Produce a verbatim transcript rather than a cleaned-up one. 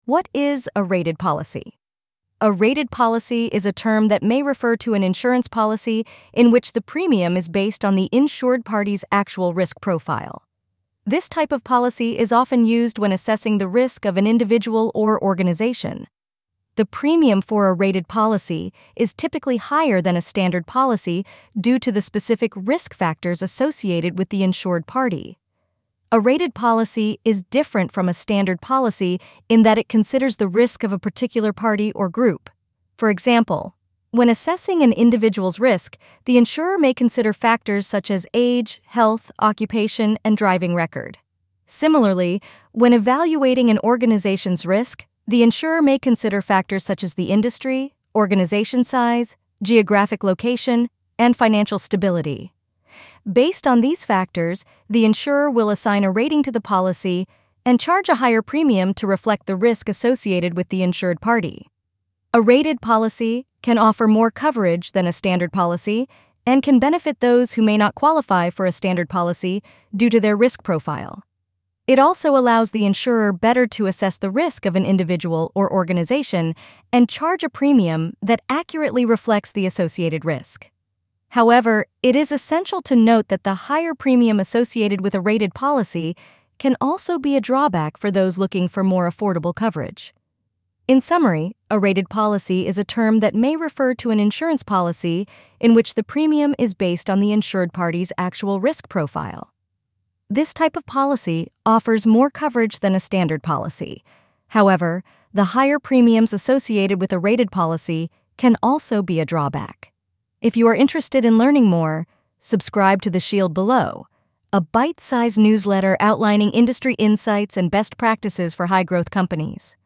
What is a rated policy? A rated policy is a term that may refer to an insurance policy in which the premium is based on the insured party's actual risk profile. This type of policy is often used when assessing the risk of an individual or organization. The premium for a rated policy is typically higher than a standard policy due to the specific risk factors associated with the insured party. A rated policy is different from a standard policy in that it considers the risk of a particular party or group. For example, when assessing an individual's risk, the insurer may consider factors such as age, health, occupation, and driving record. Similarly, when evaluating an organization's risk, the insurer may consider factors such as the industry, organization size, geographic location, and financial stability. Based on these factors, the insurer will assign a rating to the policy and charge a higher premium to reflect the risk associated with the insured party. A rated policy can offer more coverage than a standard policy and can benefit those who may not qualify for a standard policy due to their risk profile. It also allows the insurer better to assess the risk of an individual or organization and charge a premium that accurately reflects the associated risk. However, it is essential to note that the higher premium associated with a rated policy can also be a drawback for those looking for more affordable coverage. In summary, a rated policy is a term that may refer to an insurance policy in which the premium is based on the insured party's actual risk profile. This type of policy offers more coverage than a standard policy. However, the higher premiums associated with a rated policy can also be a drawback. If you are interested in learning more, subscribe to The Shield below, a bite-sized newsletter outlining industry insights and best practices for high-growth companies.